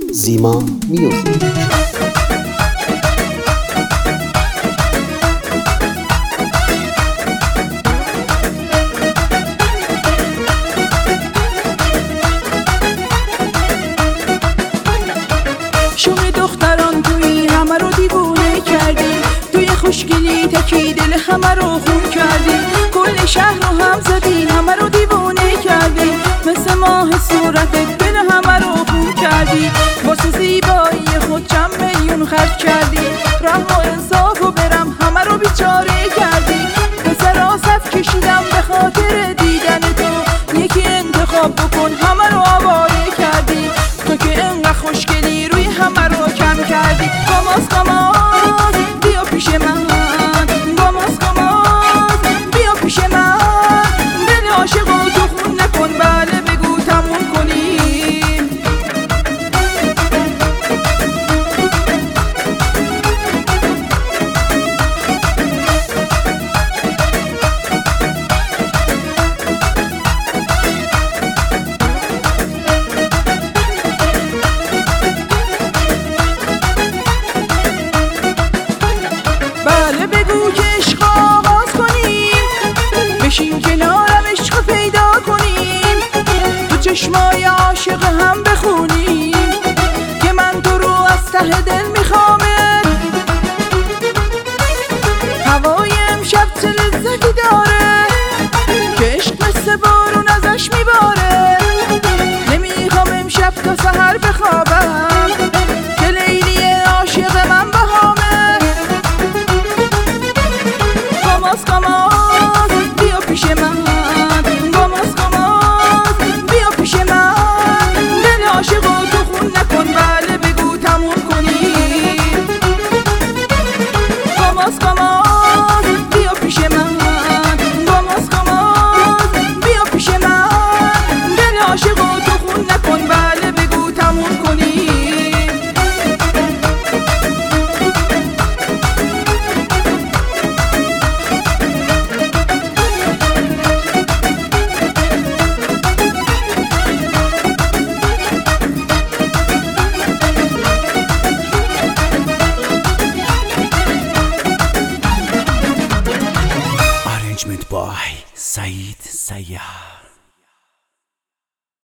زیما میوزیک. شوق دختران توی همه رو دیوونه کردی، توی خوشگلی تکی دل همه رو خون کردی، کل شهر رو هم زدی همه رو دیوونه کردی، مثل ماه صورتت دل همه رو خون کردی، واسه زیبایی خود چند میلیون خرج کردی، رحم و انصاف و برم همه رو بیچاره کردی، به سر صف کشیدم به خاطر دیدن تو، یکی انتخاب بکن همه رو آواره کردی، تو که انقدر خوشگلی روی همه رو کم کردی. گاماز گاماز بیا پیش من، گاماز گاماز بیا پیش من، دل عاشقو تو خون نکن، بله بگو تموم کنیم. بله بگو که عشق آغاز کنیم، بشین کنارم عشق پیدا کنیم، تو چشمای عاشق هم بخونیم، که من تو رو از ته دل میخوامه، هوای امشب چه لذتی داره، که عشق مثل بارون ازش میباره، نمیخوام امشب تا سحر بخوابم، که لیلی عاشق من بهامه. گاماز گاماز بیا پیش من، گاماز گاماز بیا پیش من، دل عاشقو تو خون نکن، بله بگو تموم کنیم. گاماز گاماز بیا پیش من، گاماز گاماز بیا پیش من، دل عاشقو تو خون نکن، بله بگو تموم کنیم. Arrangement by Said Sayyar.